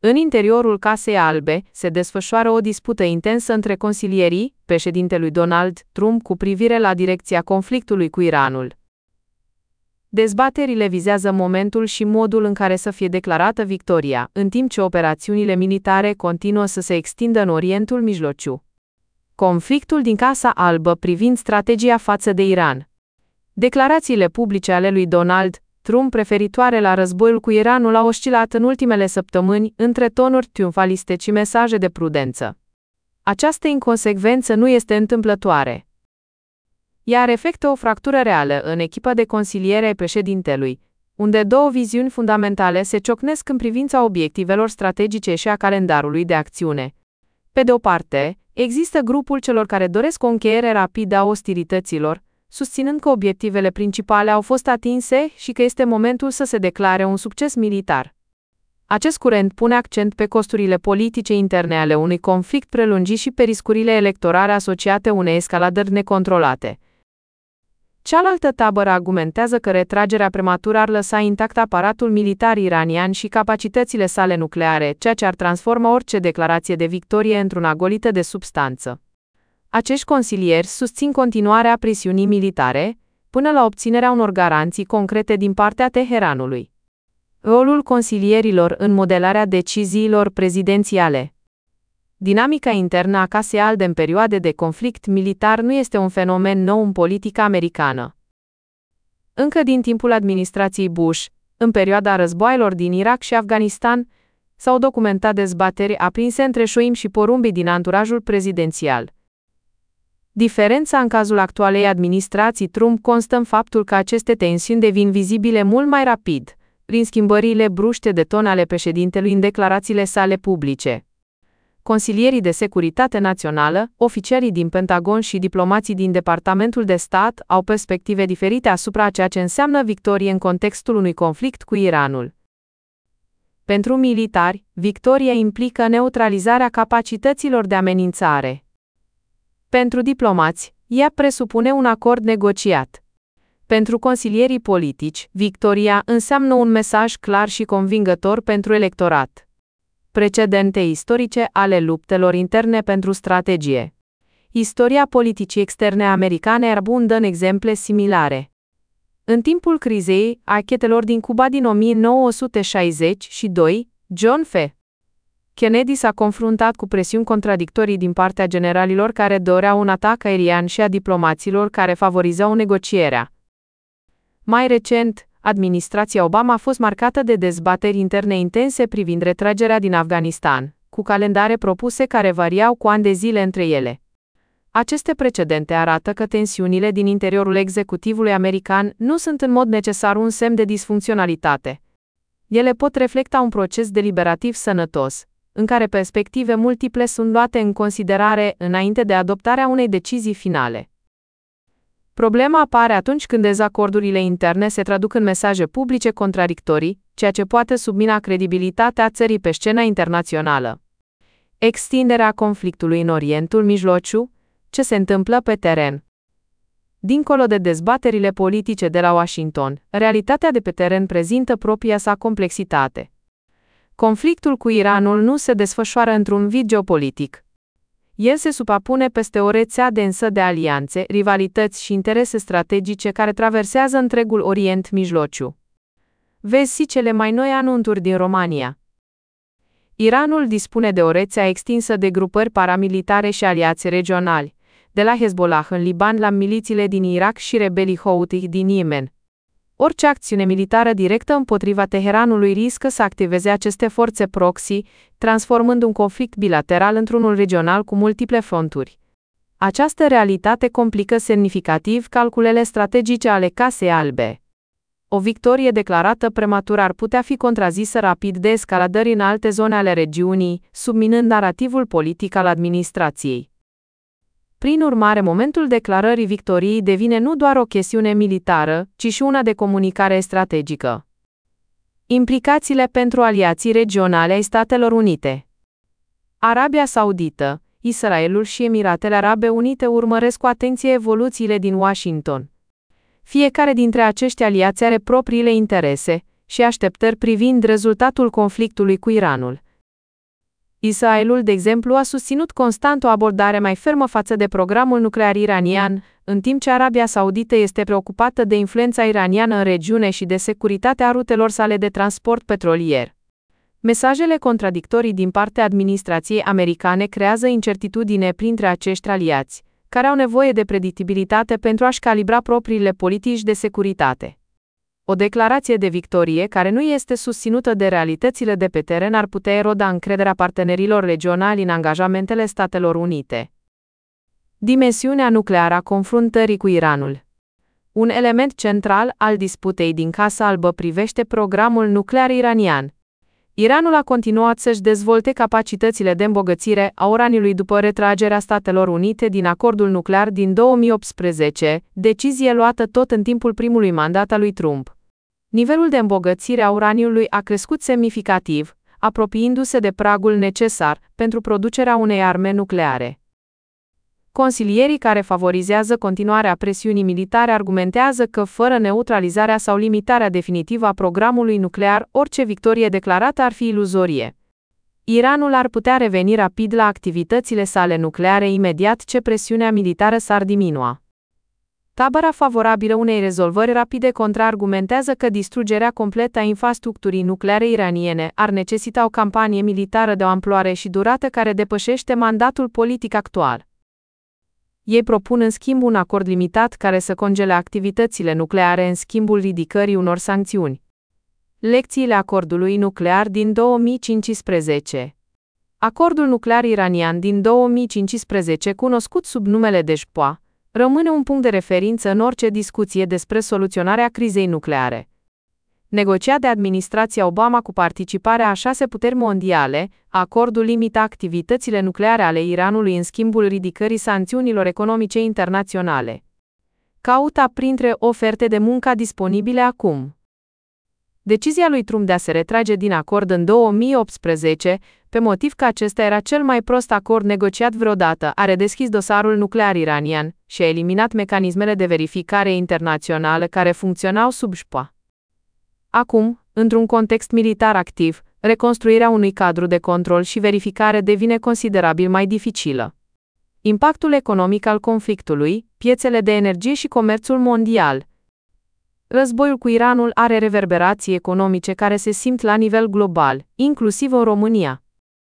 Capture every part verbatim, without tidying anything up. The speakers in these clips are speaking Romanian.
În interiorul Casei Albe se desfășoară o dispută intensă între consilierii președintelui Donald Trump cu privire la direcția conflictului cu Iranul. Dezbaterile vizează momentul și modul în care să fie declarată victoria, în timp ce operațiunile militare continuă să se extindă în Orientul Mijlociu. Conflictul din Casa Albă privind strategia față de Iran. Declarațiile publice ale lui Donald Trump referitoare la războiul cu Iranul au oscilat în ultimele săptămâni între tonuri triumfaliste și mesaje de prudență. Această inconsecvență nu este întâmplătoare. Ea reflectă o fractură reală în echipa de consiliere ai președintelui, unde două viziuni fundamentale se ciocnesc în privința obiectivelor strategice și a calendarului de acțiune. Pe de o parte, există grupul celor care doresc o încheiere rapidă a ostilităților, susținând că obiectivele principale au fost atinse și că este momentul să se declare un succes militar. Acest curent pune accent pe costurile politice interne ale unui conflict prelungit și pe riscurile electorale asociate unei escaladări necontrolate. Cealaltă tabără argumentează că retragerea prematură ar lăsa intact aparatul militar iranian și capacitățile sale nucleare, ceea ce ar transforma orice declarație de victorie într-una golită de substanță. Acești consilieri susțin continuarea presiunii militare, până la obținerea unor garanții concrete din partea Teheranului. Rolul consilierilor în modelarea deciziilor prezidențiale. Dinamica internă a Casei Albe în perioade de conflict militar nu este un fenomen nou în politica americană. Încă din timpul administrației Bush, în perioada războaielor din Irak și Afganistan, s-au documentat dezbateri aprinse între șoimi și porumbii din anturajul prezidențial. Diferența în cazul actualei administrații Trump constă în faptul că aceste tensiuni devin vizibile mult mai rapid, prin schimbările bruște de ton ale președintelui în declarațiile sale publice. Consilierii de securitate națională, oficialii din Pentagon și diplomații din Departamentul de Stat au perspective diferite asupra ceea ce înseamnă victorie în contextul unui conflict cu Iranul. Pentru militari, victoria implică neutralizarea capacităților de amenințare. Pentru diplomați, ea presupune un acord negociat. Pentru consilierii politici, victoria înseamnă un mesaj clar și convingător pentru electorat. Precedente istorice ale luptelor interne pentru strategie. Istoria politicii externe americane abundă în exemple similare. În timpul crizei achetelor din Cuba din o mie nouă sute șaizeci și doi, John F. Kennedy s-a confruntat cu presiuni contradictorii din partea generalilor care doreau un atac aerian și a diplomaților care favorizau negocierea. Mai recent, administrația Obama a fost marcată de dezbateri interne intense privind retragerea din Afganistan, cu calendare propuse care variau cu ani de zile între ele. Aceste precedente arată că tensiunile din interiorul executivului american nu sunt în mod necesar un semn de disfuncționalitate. Ele pot reflecta un proces deliberativ sănătos, în care perspective multiple sunt luate în considerare înainte de adoptarea unei decizii finale. Problema apare atunci când dezacordurile interne se traduc în mesaje publice contradictorii, ceea ce poate submina credibilitatea țării pe scena internațională. Extinderea conflictului în Orientul Mijlociu, ce se întâmplă pe teren. Dincolo de dezbaterile politice de la Washington, realitatea de pe teren prezintă propria sa complexitate. Conflictul cu Iranul nu se desfășoară într-un vid geopolitic. El se suprapune peste o rețea densă de alianțe, rivalități și interese strategice care traversează întregul Orient Mijlociu. Vezi cele mai noi anunțuri din România. Iranul dispune de o rețea extinsă de grupări paramilitare și aliați regionali, de la Hezbollah în Liban la milițiile din Irak și rebelii Houthi din Yemen. Orice acțiune militară directă împotriva Teheranului riscă să activeze aceste forțe proxy, transformând un conflict bilateral într-unul regional cu multiple fronturi. Această realitate complică semnificativ calculele strategice ale Casei Albe. O victorie declarată prematur ar putea fi contrazisă rapid de escaladări în alte zone ale regiunii, subminând narativul politic al administrației. Prin urmare, momentul declarării victoriei devine nu doar o chestiune militară, ci și una de comunicare strategică. Implicațiile pentru aliații regionale ai Statelor Unite. Arabia Saudită, Israelul și Emiratele Arabe Unite urmăresc cu atenție evoluțiile din Washington. Fiecare dintre acești aliați are propriile interese și așteptări privind rezultatul conflictului cu Iranul. Israelul, de exemplu, a susținut constant o abordare mai fermă față de programul nuclear iranian, în timp ce Arabia Saudită este preocupată de influența iraniană în regiune și de securitatea rutelor sale de transport petrolier. Mesajele contradictorii din partea administrației americane creează incertitudine printre acești aliați, care au nevoie de predictibilitate pentru a-și calibra propriile politici de securitate. O declarație de victorie care nu este susținută de realitățile de pe teren ar putea eroda încrederea partenerilor regionali în angajamentele Statelor Unite. Dimensiunea nucleară a confruntării cu Iranul. Un element central al disputei din Casa Albă privește programul nuclear iranian. Iranul a continuat să-și dezvolte capacitățile de îmbogățire a uraniului după retragerea Statelor Unite din acordul nuclear din două mii optsprezece, decizie luată tot în timpul primului mandat al lui Trump. Nivelul de îmbogățire a uraniului a crescut semnificativ, apropiindu-se de pragul necesar pentru producerea unei arme nucleare. Consilierii care favorizează continuarea presiunii militare argumentează că, fără neutralizarea sau limitarea definitivă a programului nuclear, orice victorie declarată ar fi iluzorie. Iranul ar putea reveni rapid la activitățile sale nucleare imediat ce presiunea militară s-ar diminua. Tabăra favorabilă unei rezolvări rapide contraargumentează că distrugerea completă a infrastructurii nucleare iraniene ar necesita o campanie militară de o amploare și durată care depășește mandatul politic actual. Ei propun în schimb un acord limitat care să congele activitățile nucleare în schimbul ridicării unor sancțiuni. Lecțiile acordului nuclear din două mii cincisprezece. Acordul nuclear iranian din două mii cincisprezece, cunoscut sub numele de J P O A, rămâne un punct de referință în orice discuție despre soluționarea crizei nucleare. Negociat de administrația Obama cu participarea a șase puteri mondiale, acordul limita activitățile nucleare ale Iranului în schimbul ridicării sancțiunilor economice internaționale. Caută printre oferte de muncă disponibile acum. Decizia lui Trump de a se retrage din acord în două mii optsprezece, pe motiv că acesta era cel mai prost acord negociat vreodată, a redeschis dosarul nuclear iranian și a eliminat mecanismele de verificare internațională care funcționau sub J P O A. Acum, într-un context militar activ, reconstruirea unui cadru de control și verificare devine considerabil mai dificilă. Impactul economic al conflictului, piețele de energie și comerțul mondial. Războiul cu Iranul are reverberații economice care se simt la nivel global, inclusiv în România.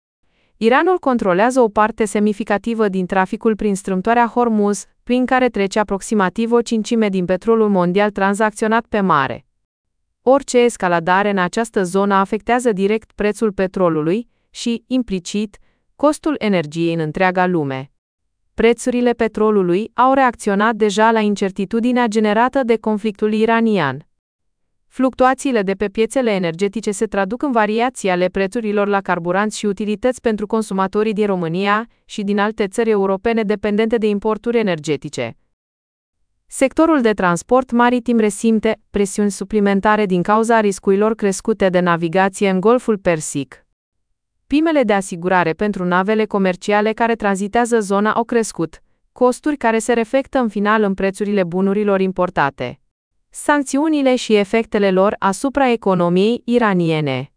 Iranul controlează o parte semnificativă din traficul prin strâmtoarea Hormuz, prin care trece aproximativ o cincime din petrolul mondial tranzacționat pe mare. Orice escaladare în această zonă afectează direct prețul petrolului și, implicit, costul energiei în întreaga lume. Prețurile petrolului au reacționat deja la incertitudinea generată de conflictul iranian. Fluctuațiile de pe piețele energetice se traduc în variații ale prețurilor la carburanți și utilități pentru consumatorii din România și din alte țări europene dependente de importuri energetice. Sectorul de transport maritim resimte presiuni suplimentare din cauza riscurilor crescute de navigație în Golful Persic. Primele de asigurare pentru navele comerciale care tranzitează zona au crescut, costuri care se reflectă în final în prețurile bunurilor importate. Sancțiunile și efectele lor asupra economiei iraniene.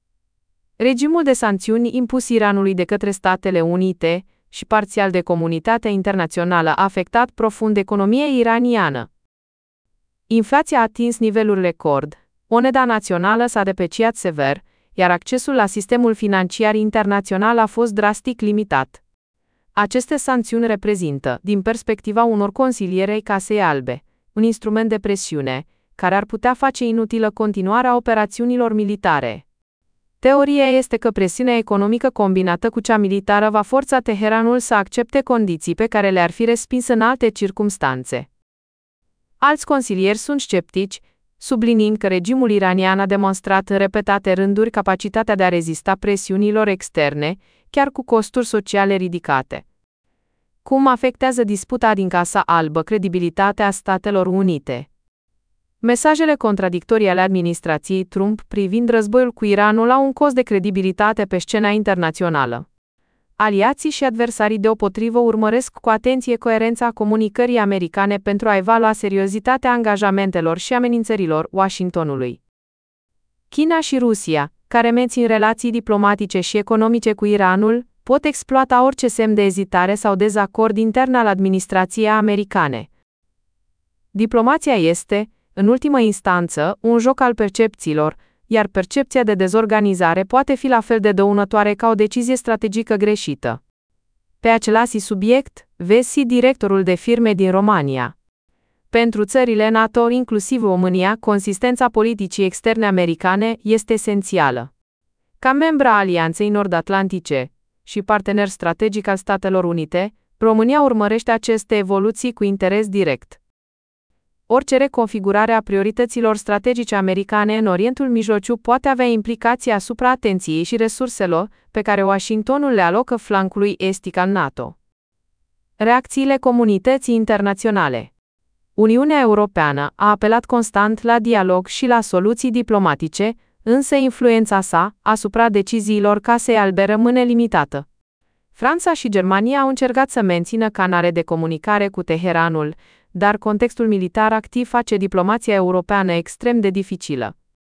Regimul de sancțiuni impus Iranului de către Statele Unite și parțial de comunitatea internațională a afectat profund economia iraniană. Inflația a atins niveluri record, moneda națională s-a depreciat sever, iar accesul la sistemul financiar internațional a fost drastic limitat. Aceste sancțiuni reprezintă, din perspectiva unor consilieri ai Casei Albe, un instrument de presiune, care ar putea face inutilă continuarea operațiunilor militare. Teoria este că presiunea economică combinată cu cea militară va forța Teheranul să accepte condiții pe care le-ar fi respins în alte circumstanțe. Alți consilieri sunt sceptici, subliniind că regimul iranian a demonstrat în repetate rânduri capacitatea de a rezista presiunilor externe, chiar cu costuri sociale ridicate. Cum afectează disputa din Casa Albă credibilitatea Statelor Unite? Mesajele contradictorii ale administrației Trump privind războiul cu Iranul au un cost de credibilitate pe scena internațională. Aliații și adversarii deopotrivă urmăresc cu atenție coerența comunicării americane pentru a evalua seriozitatea angajamentelor și amenințărilor Washingtonului. China și Rusia, care mențin relații diplomatice și economice cu Iranul, pot exploata orice semn de ezitare sau dezacord intern al administrației americane. Diplomația este, în ultimă instanță, un joc al percepțiilor, iar percepția de dezorganizare poate fi la fel de dăunătoare ca o decizie strategică greșită. Pe același subiect, vezi directorul de firme din România. Pentru țările NATO, inclusiv România, consistența politicii externe americane este esențială. Ca membra Alianței Nord-Atlantice și partener strategic al Statelor Unite, România urmărește aceste evoluții cu interes direct. Orice reconfigurare a priorităților strategice americane în Orientul Mijlociu poate avea implicații asupra atenției și resurselor pe care Washingtonul le alocă flancului estic al NATO. Reacțiile comunității internaționale. Uniunea Europeană a apelat constant la dialog și la soluții diplomatice, însă influența sa asupra deciziilor Casei Albe rămâne limitată. Franța și Germania au încercat să mențină canale de comunicare cu Teheranul, dar contextul militar activ face diplomația europeană extrem de dificilă.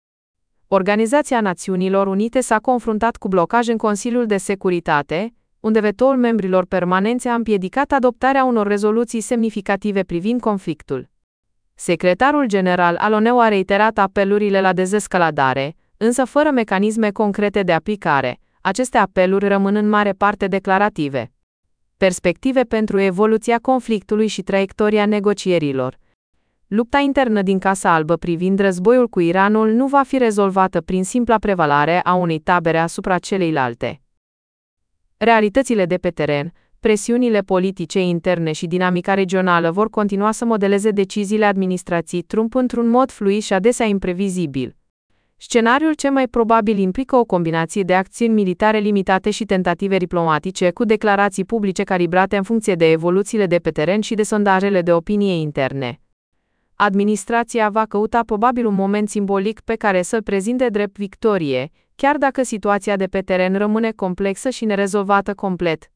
Organizația Națiunilor Unite s-a confruntat cu blocaj în Consiliul de Securitate, unde vetoul membrilor permanenți a împiedicat adoptarea unor rezoluții semnificative privind conflictul. Secretarul general al O N U a reiterat apelurile la dezescaladare, însă fără mecanisme concrete de aplicare. Aceste apeluri rămân în mare parte declarative. Perspective pentru evoluția conflictului și traiectoria negocierilor. Lupta internă din Casa Albă privind războiul cu Iranul nu va fi rezolvată prin simpla prevalare a unei tabere asupra celeilalte. Realitățile de pe teren, presiunile politice interne și dinamica regională vor continua să modeleze deciziile administrației Trump într-un mod fluid și adesea imprevizibil. Scenariul cel mai probabil implică o combinație de acțiuni militare limitate și tentative diplomatice cu declarații publice calibrate în funcție de evoluțiile de pe teren și de sondajele de opinie interne. Administrația va căuta probabil un moment simbolic pe care să-l prezinte drept victorie, chiar dacă situația de pe teren rămâne complexă și nerezolvată complet.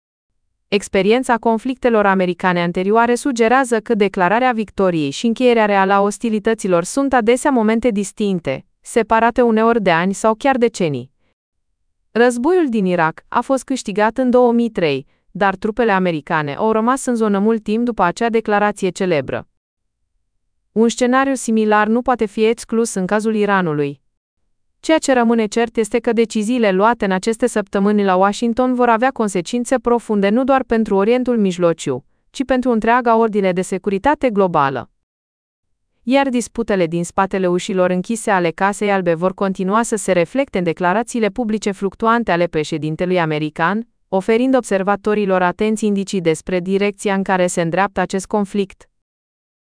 Experiența conflictelor americane anterioare sugerează că declararea victoriei și încheierea reală a ostilităților sunt adesea momente distincte, separate uneori de ani sau chiar decenii. Războiul din Irak a fost câștigat în două mii trei, dar trupele americane au rămas în zonă mult timp după acea declarație celebră. Un scenariu similar nu poate fi exclus în cazul Iranului. Ceea ce rămâne cert este că deciziile luate în aceste săptămâni la Washington vor avea consecințe profunde nu doar pentru Orientul Mijlociu, ci pentru întreaga ordine de securitate globală. Iar disputele din spatele ușilor închise ale Casei Albe vor continua să se reflecte în declarațiile publice fluctuante ale președintelui american, oferind observatorilor atenți indicii despre direcția în care se îndreaptă acest conflict.